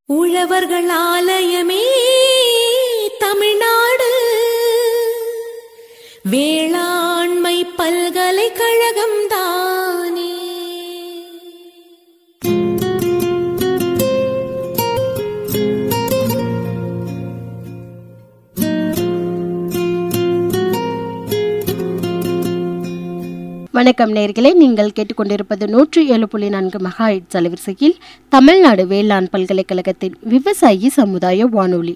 உழவர்கள் ஆலயமே தமிழ்நாடு வேளாண்மை பல்கலைக்கழகம் தானே. வணக்கம் நேயர்களே, நீங்கள் கேட்டுக்கொண்டிருப்பது 107.4 மெகாஹெர்ட்ஸ் அலைவரிசையில் தமிழ்நாடு வேளாண் பல்கலைக்கழகத்தின் விவசாயி சமுதாய வானொலி.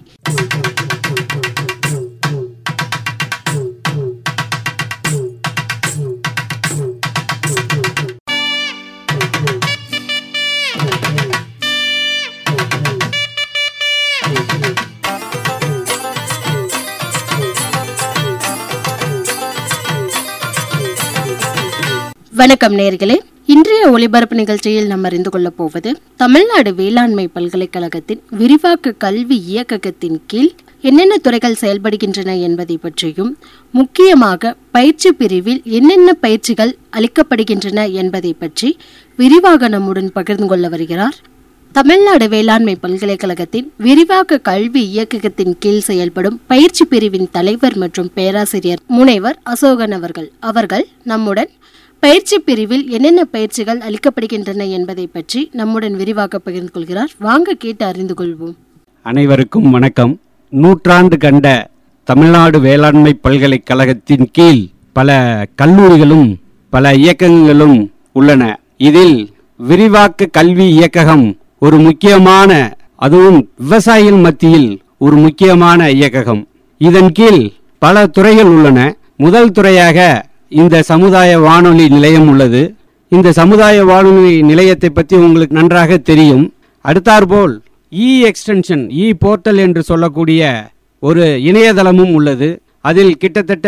வணக்கம் நேயர்களே, இன்றைய ஒலிபரப்பு நிகழ்ச்சியில் நாம் அறிந்து கொள்ளப் போவது தமிழ்நாடு வேளாண்மை பல்கலைக்கழகத்தின் விரிவாக்க கல்வி இயக்ககத்தின் கீழ் என்னென்ன துறைகள் செயல்படுகின்றன என்பதை பற்றியும், முக்கியமாக பயிற்சி பிரிவில் என்னென்ன பயிற்சிகள் அளிக்கப்படுகின்றன என்பதை பற்றி விரிவாக நம்முடன் பகிர்ந்து கொள்ள வருகிறார் தமிழ்நாடு வேளாண்மை பல்கலைக்கழகத்தின் விரிவாக்க கல்வி இயக்ககத்தின் கீழ் செயல்படும் பயிற்சி பிரிவின் தலைவர் மற்றும் பேராசிரியர் முனைவர் அசோகன் அவர்கள் நம்முடன் பயிற்சி பிரிவில் என்னென்ன பயிற்சிகள் அளிக்கப்படுகின்றன என்பதை பற்றி நம்முடன் விரிவாக பகிர்ந்து கொள்கிறார். வாங்க கேட்டு அறிந்து கொள்வோம். அனைவருக்கும் வணக்கம். நூற்றாண்டு கண்ட தமிழ்நாடு வேளாண்மை பல்கலைக்கழகத்தின் கீழ் பல கல்லூரிகளும் பல இயக்கங்களும் உள்ளன. இதில் விரிவாக்க கல்வி இயக்ககம் ஒரு முக்கியமான, அதுவும் விவசாயிகள் மத்தியில் ஒரு முக்கியமான இயக்ககம். இதன் கீழ் பல துறைகள் உள்ளன. முதல் துறையாக இந்த சமுதாய வானொலி நிலையம் உள்ளது. இந்த சமுதாய வானொலி நிலையத்தை பற்றி உங்களுக்கு நன்றாக தெரியும். அடுத்தாற்போல் எக்ஸ்டென்ஷன் போர்ட்டல் என்று சொல்லக்கூடிய ஒரு இணையதளமும் உள்ளது. அதில் கிட்டத்தட்ட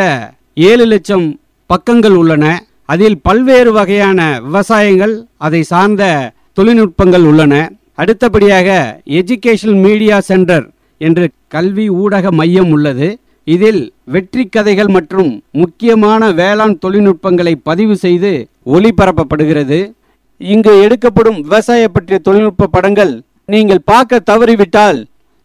7 லட்சம் பக்கங்கள் உள்ளன. அதில் பல்வேறு வகையான விவசாயங்கள், அதை சார்ந்த தொழில்நுட்பங்கள் உள்ளன. அடுத்தபடியாக எஜுகேஷன் மீடியா சென்டர் என்று கல்வி ஊடக மையம் உள்ளது. இதில் வெற்றி கதைகள் மற்றும் முக்கியமான வேளாண் தொழில்நுட்பங்களை பதிவு செய்து ஒளிபரப்பப்படுகிறது. இங்கு எடுக்கப்படும் விவசாய பற்றிய தொழில்நுட்ப படங்கள் நீங்கள் பார்க்க தவறிவிட்டால்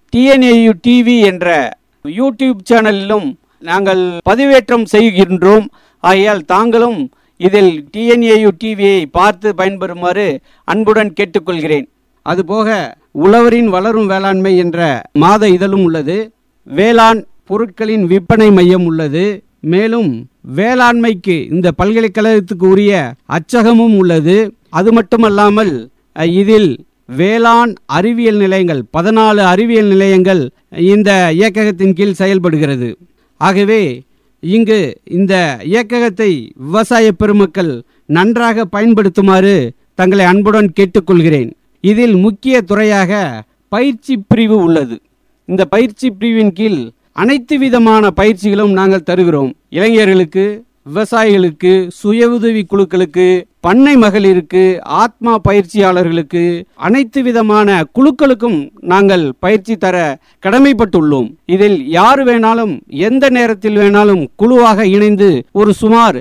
TNAU TV என்ற யூடியூப் சேனலிலும் நாங்கள் பதிவேற்றம் செய்கின்றோம். ஆகையால் தாங்களும் இதில் TNAU TVயை பார்த்து பயன்பெறுமாறு அன்புடன் கேட்டுக்கொள்கிறேன். அதுபோக உழவரின் வளரும் வேளாண்மை என்ற மாத இதழும் உள்ளது. வேளாண் பொருட்களின் விற்பனை மையம் உள்ளது. மேலும் வேளாண்மைக்கு இந்த பல்கலைக்கழகத்துக்கு உரிய அச்சகமும் உள்ளது. அது மட்டுமல்லாமல் இதில் வேளாண் அறிவியல் நிலையங்கள் 14 அறிவியல் நிலையங்கள் இந்த இயக்ககத்தின் கீழ் செயல்படுகிறது. ஆகவே இங்கு இந்த இயக்ககத்தை விவசாய பெருமக்கள் நன்றாக பயன்படுத்துமாறு தங்களை அன்புடன் கேட்டுக்கொள்கிறேன். இதில் முக்கிய துறையாக பயிற்சி பிரிவு உள்ளது. இந்த பயிற்சி பிரிவின் கீழ் அனைத்து விதமான பயிற்சிகளும் நாங்கள் தருகிறோம். இளைஞர்களுக்கு, விவசாயிகளுக்கு, சுய உதவி குழுக்களுக்கு, பண்ணை மகளிருக்கு, ஆத்மா பயிற்சியாளர்களுக்கு, அனைத்து விதமான குழுக்களுக்கும் நாங்கள் பயிற்சி தர கடமைப்பட்டுள்ளோம். இதில் யார் வேணாலும் எந்த நேரத்தில் வேணாலும் குழுவாக இணைந்து ஒரு சுமார்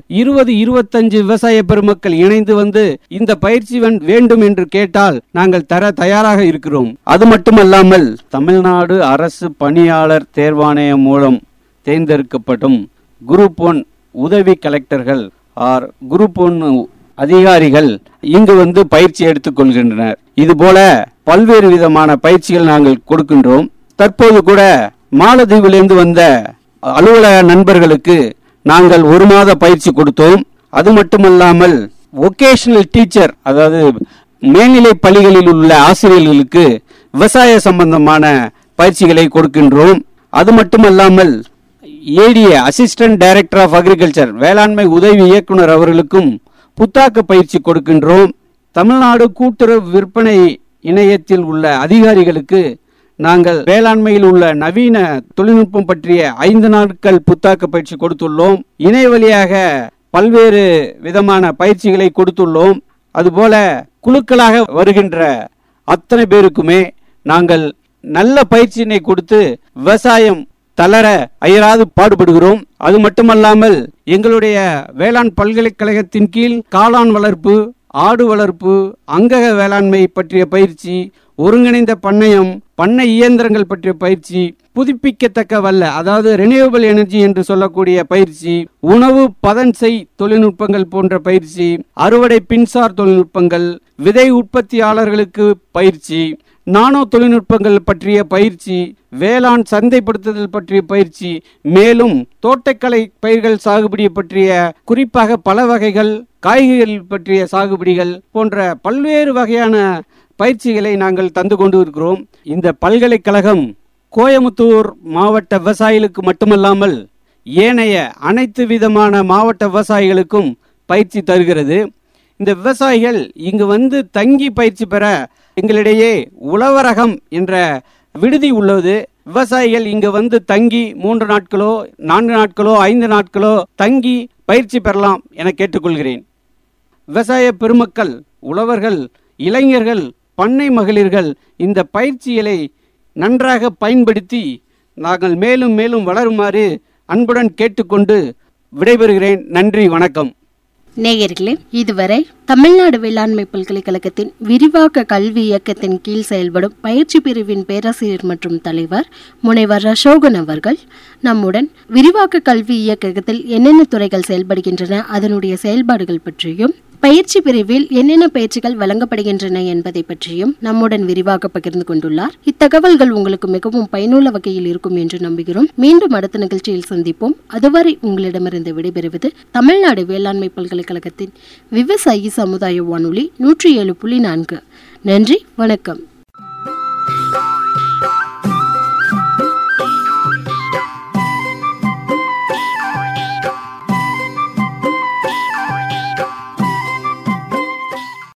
20-25 விவசாய பெருமக்கள் இணைந்து வந்து இந்த பயிற்சி வேண்டும் என்று கேட்டால் நாங்கள் தர தயாராக இருக்கிறோம். அது மட்டுமல்லாமல் தமிழ்நாடு அரசு பணியாளர் தேர்வாணையம் மூலம் தேர்ந்தெடுக்கப்படும் குரூப் 1 உதவி கலெக்டர்கள் குரூப் 1 அதிகாரிகள் இங்கு வந்து பயிற்சி எடுத்துக் கொள்கின்றனர். இதுபோல பல்வேறு விதமான பயிற்சிகள் நாங்கள் கொடுக்கின்றோம். தற்போது கூட மாலத்தீவிலிருந்து வந்த அலுவலக நண்பர்களுக்கு நாங்கள் 1 மாத பயிற்சி கொடுத்தோம். அது மட்டுமல்லாமல் வொகேஷனல் டீச்சர், அதாவது மேல்நிலை பள்ளிகளில் உள்ள ஆசிரியர்களுக்கு விவசாய சம்பந்தமான பயிற்சிகளை கொடுக்கின்றோம். அது மட்டுமல்லாமல் ADA assistant director of agriculture, வேளாண்மை உதவி இயக்குனர் அவர்களுக்கும் புத்தாக்க பயிற்சி கொடுக்கின்றோம். தமிழ்நாடு கூட்டுறவு விற்பனை இணையத்தில் உள்ள அதிகாரிகளுக்கு நாங்கள் வேளாண்மையில் உள்ள நவீன தொழில்நுட்பம் பற்றிய 5 நாட்கள் புத்தாக்க பயிற்சி கொடுத்துள்ளோம். இணைய வழியாக பல்வேறு விதமான பயிற்சிகளை கொடுத்துள்ளோம். அதுபோல குழுக்களாக வருகின்ற அத்தனை பேருக்குமே நாங்கள் நல்ல பயிற்சியினை கொடுத்து விவசாயம் தளர அயராது பாடுபடுகிறோம். அது மட்டுமல்லாமல் எங்களுடைய வேளாண் பல்கலைக்கழகத்தின் கீழ் காளான் வளர்ப்பு, ஆடு வளர்ப்பு, அங்கக வேளாண்மை பற்றிய பயிற்சி, ஒருங்கிணைந்த பண்ணையம், பண்ணை இயந்திரங்கள் பற்றிய பயிற்சி, புதுப்பிக்கத்தக்க வல்ல அதாவது ரெனியூவபிள் எனர்ஜி என்று சொல்லக்கூடிய பயிற்சி, உணவு பதன்செய் தொழில்நுட்பங்கள் போன்ற பயிற்சி, அறுவடை பின்சார் தொழில்நுட்பங்கள், விதை உற்பத்தியாளர்களுக்கு பயிற்சி, நானோ தொழில்நுட்பங்கள் பற்றிய பயிற்சி, வேளாண் சந்தைப்படுத்துதல் பற்றிய பயிற்சி, மேலும் தோட்டக்கலை பயிர்கள் சாகுபடி பற்றிய குறிப்பாக பல வகைகள் காய்கறிகள் பற்றிய சாகுபடிகள் போன்ற பல்வேறு வகையான பயிற்சிகளை நாங்கள் தந்து கொண்டு இருக்கிறோம். இந்த பல்கலைக்கழகம் கோயமுத்தூர் மாவட்ட விவசாயிகளுக்கு மட்டுமல்லாமல் ஏனைய அனைத்து விதமான மாவட்ட விவசாயிகளுக்கும் பயிற்சி தருகிறது. இந்த விவசாயிகள் இங்கு வந்து தங்கி பயிற்சி பெற எங்களிடையே உழவரகம் என்ற விடுதி உள்ளது. விவசாயிகள் இங்கு வந்து தங்கி 3 நாட்களோ 4 நாட்களோ 5 நாட்களோ தங்கி பயிற்சி பெறலாம் என கேட்டுக்கொள்கிறேன். விவசாய பெருமக்கள், உழவர்கள், இளைஞர்கள், பண்ணை மகளிர்கள் இந்த பயிற்சிகளை நன்றாக பயன்படுத்தி நாங்கள் மேலும் மேலும் வளருமாறு அன்புடன் கேட்டுக்கொண்டு விடைபெறுகிறேன். நன்றி, வணக்கம். நேயர்களே, இதுவரை தமிழ்நாடு வேளாண்மை பல்கலைக்கழகத்தின் விரிவாக்க கல்வி இயக்கத்தின் கீழ் செயல்படும் பயிற்சி பிரிவின் பேராசிரியர் மற்றும் தலைவர் முனைவர் அசோகன் அவர்கள் நம்முடன் விரிவாக்க கல்வி இயக்கத்தில் என்னென்ன துறைகள் செயல்படுகின்றன, அதனுடைய செயல்பாடுகள் பற்றியும், பயிற்சி பிரிவில் என்னென்ன பயிற்சிகள் வழங்கப்படுகின்றன என்பதை பற்றியும் நம்முடன் விரிவாக பகிர்ந்து கொண்டுள்ளார். இத்தகவல்கள் உங்களுக்கு மிகவும் பயனுள்ள வகையில் இருக்கும் என்று நம்புகிறோம். மீண்டும் அடுத்த நிகழ்ச்சியில் சந்திப்போம். அதுவரை உங்களிடமிருந்து விடைபெறுவது தமிழ்நாடு வேளாண்மை பல்கலைக்கழகத்தின் விவசாயி சமுதாய வானொலி 107.4. நன்றி, வணக்கம்.